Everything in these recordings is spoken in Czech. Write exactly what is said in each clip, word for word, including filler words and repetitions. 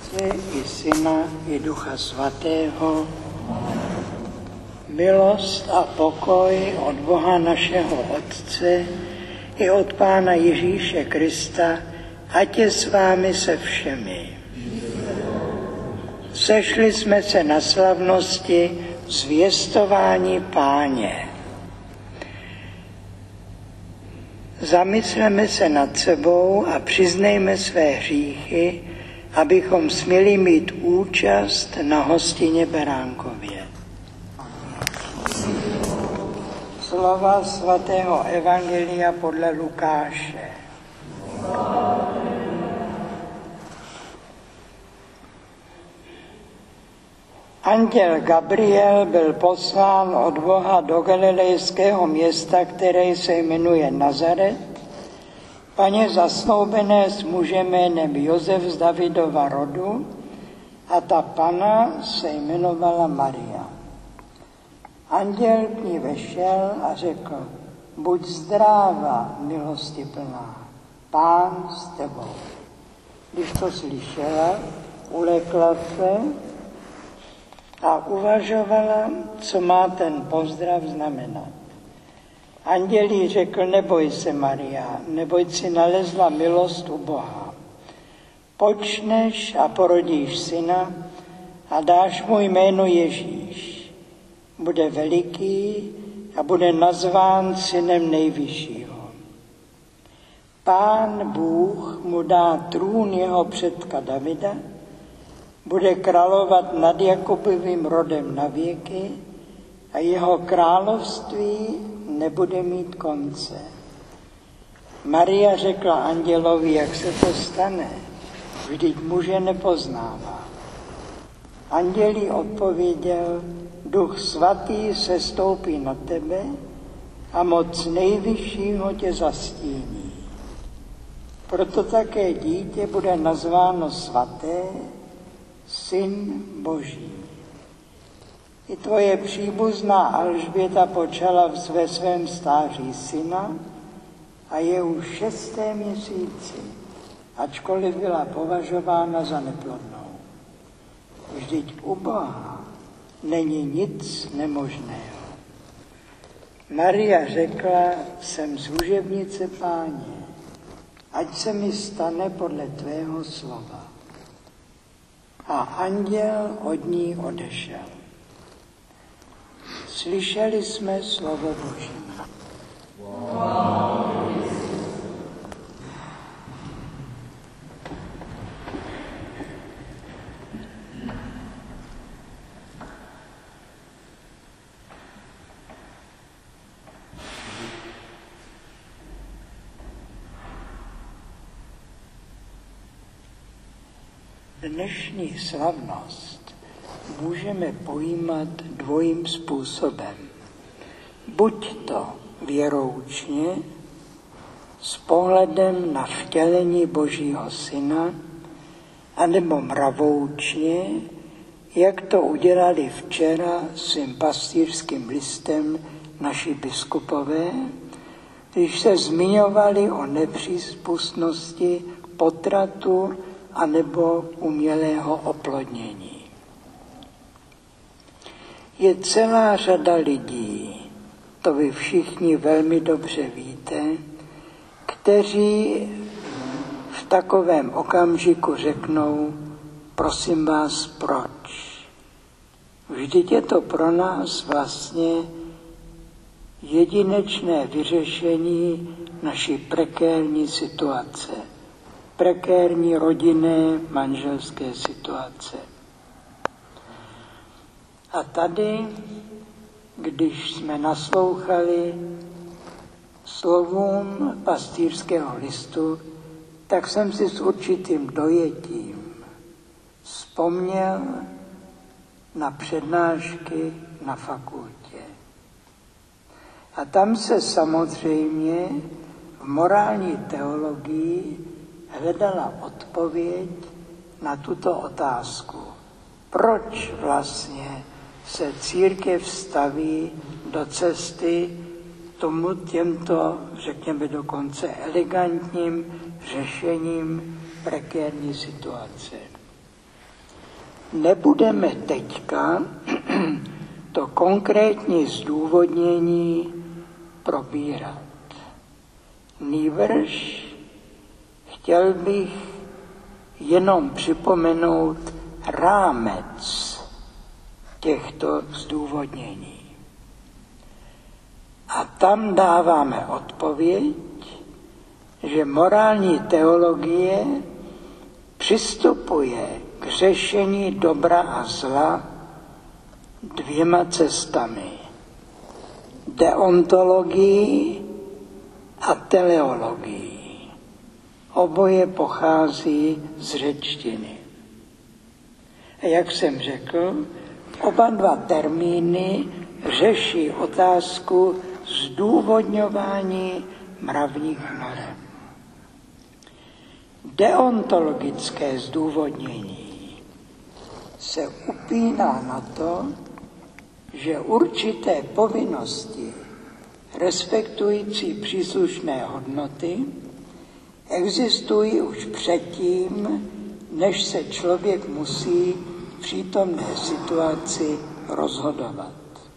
Otce i Syna i Ducha Svatého, milost a pokoj od Boha našeho Otce i od Pána Ježíše Krista, ať je s vámi se všemi. Sešli jsme se na slavnosti zvěstování Páně. Zamysleme se nad sebou a přiznejme své hříchy, abychom směli mít účast na hostině Beránkově. Slova svatého evangelia podle Lukáše. Anděl Gabriel byl poslán od Boha do galilejského města, které se jmenuje Nazaret, paně zasnoubené s mužem jménem Josef z Davidova rodu, a ta pana se jmenovala Maria. Anděl k ní vešel a řekl: buď zdráva, milostiplná, Pán s tebou. Když to slyšela, ulekla se a uvažovala, co má ten pozdrav znamenat. Anděl jí řekl: neboj se, Maria, neboť si nalezla milost u Boha. Počneš a porodíš syna a dáš mu jméno Ježíš. Bude veliký a bude nazván synem Nejvyššího. Pán Bůh mu dá trůn jeho předka Davida, bude královat nad Jakubovým rodem na věky a jeho království nebude mít konce. Maria řekla andělovi: jak se to stane, vždyť muže nepoznává. Anděl jí odpověděl: Duch svatý sestoupí na tebe a moc Nejvyššího tě zastíní. Proto také dítě bude nazváno svaté, Syn Boží. I tvoje příbuzná Alžběta počala ve svém stáří syna a je už v šestém měsíci, ačkoliv byla považována za neplodnou. Vždyť u Boha není nic nemožného. Maria řekla: jsem služebnice Páně, ať se mi stane podle tvého slova. A anděl od ní odešel. Slyšeli jsme slovo Boží. Dnešní slavnost můžeme pojímat dvojím způsobem. Buď to věroučně, s pohledem na vtělení Božího Syna, anebo mravoučně, jak to udělali včera svým pastýřským listem naši biskupové, když se zmiňovali o nepřípustnosti potratu anebo umělého oplodnění. Je celá řada lidí, to vy všichni velmi dobře víte, kteří v takovém okamžiku řeknou: prosím vás, proč? Vždyť je to pro nás vlastně jedinečné vyřešení naší prekérní situace. Prekérní rodinné manželské situace. A tady, když jsme naslouchali slovům pastýřského listu, tak jsem si s určitým dojetím vzpomněl na přednášky na fakultě. A tam se samozřejmě v morální teologii hledala odpověď na tuto otázku. Proč vlastně se církev staví do cesty tomu těmto, řekněme dokonce elegantním řešením prekérní situace? nebudeme teďka to konkrétní zdůvodnění probírat. Nýbrž chtěl bych jenom připomenout rámec těchto zdůvodnění. A tam dáváme odpověď, že morální teologie přistupuje k řešení dobra a zla dvěma cestami. Deontologií a teleologií. Oboje pochází z řečtiny. A jak jsem řekl, oba dva termíny řeší otázku zdůvodňování mravních norem. Deontologické zdůvodnění se upíná na to, že určité povinnosti respektující příslušné hodnoty existují už předtím, než se člověk musí v přítomné situaci rozhodovat.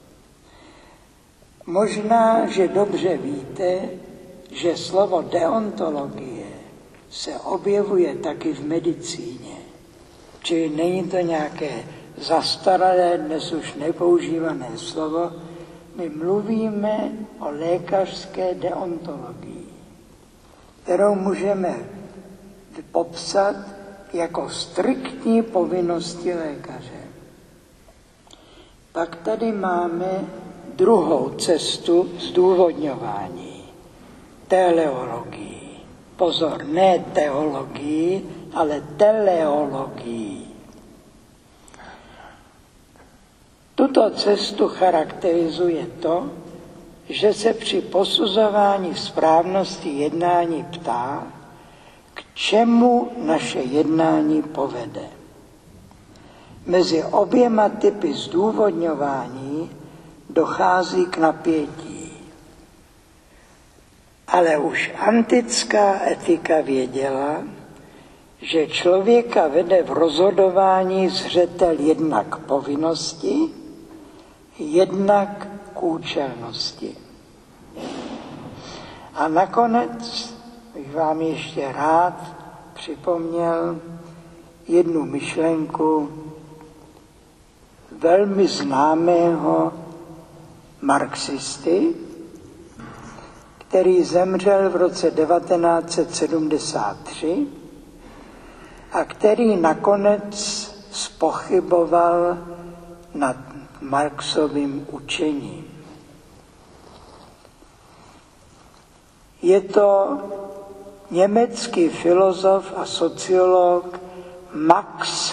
Možná, že dobře víte, že slovo deontologie se objevuje taky v medicíně. Čili není to nějaké zastaralé, dnes už nepoužívané slovo. My mluvíme o lékařské deontologii, kterou můžeme popsat jako striktní povinnosti lékaře. Pak tady máme druhou cestu zdůvodňování, teleologii. Pozor, ne teologii, ale teleologii. Tuto cestu charakterizuje to, že se při posuzování správnosti jednání ptá, k čemu naše jednání povede. Mezi oběma typy zdůvodňování dochází k napětí. Ale už antická etika věděla, že člověka vede v rozhodování zřetel jednak k povinnosti, jednak k účelnosti. A nakonec bych vám ještě rád připomněl jednu myšlenku velmi známého marxisty, který zemřel v roce devatenáct set sedmdesát tři a který nakonec zpochyboval nad Marxovým učením. Je to německý filozof a sociolog Max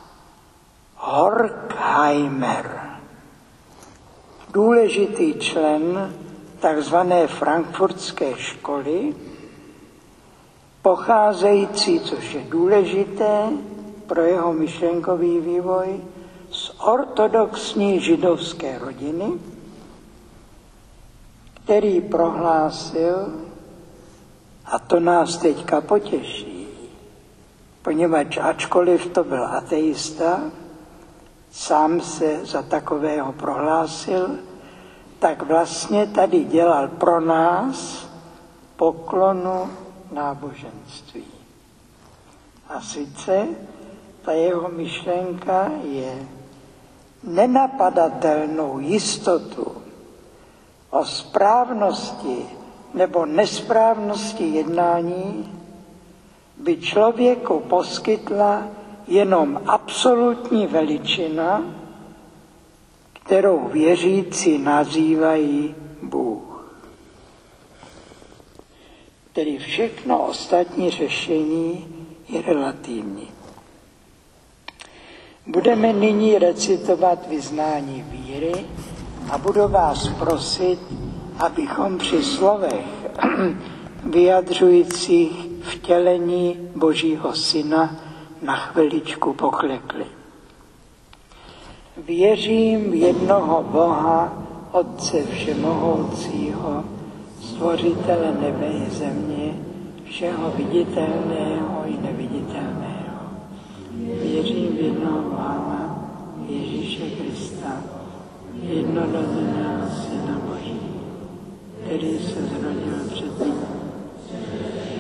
Horkheimer, důležitý člen takzvané frankfurtské školy, pocházející, což je důležité pro jeho myšlenkový vývoj, z ortodoxní židovské rodiny, který prohlásil, a to nás teďka potěší, poněvadž ačkoliv to byl ateista, sám se za takového prohlásil, tak vlastně tady dělal pro nás poklonu náboženství. A sice ta jeho myšlenka je nenapadatelnou jistotu o správnosti nebo nesprávnosti jednání by člověku poskytla jenom absolutní veličina, kterou věřící nazývají Bůh. Tedy všechno ostatní řešení je relativní. Budeme nyní recitovat vyznání víry a budu vás prosit, abychom při slovech vyjadřujících vtělení Božího Syna na chviličku poklekli. Věřím v jednoho Boha, Otce všemohoucího, stvořitele nebe i země, všeho viditelného i neviditelného. Věřím v jednoho Boha, prvonarozeného Syna Boží, který se zrodil